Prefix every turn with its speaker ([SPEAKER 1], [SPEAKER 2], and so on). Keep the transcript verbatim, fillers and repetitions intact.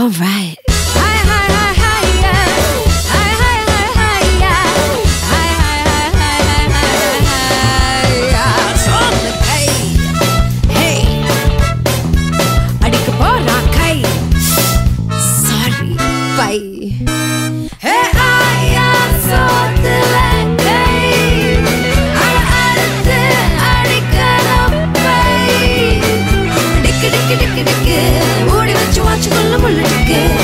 [SPEAKER 1] Alright. Hi, hi, hi, hi, yeah. Hi, hi, hi, hi, yeah. Hi, hi, hi, hi, hi, hi, hi, yeah. Sound hey, hey. அடிக்க போறா கை. Sorry, bye. Hey, ஐயா சோத்துல கை. அட அறுத்து அடிக்கணும் by. டிக்கு டிக்கு டிக்கு டிக்கு ஓடி வச்சு வாட்சுக்குள்ள முள்ளு டிக்கு.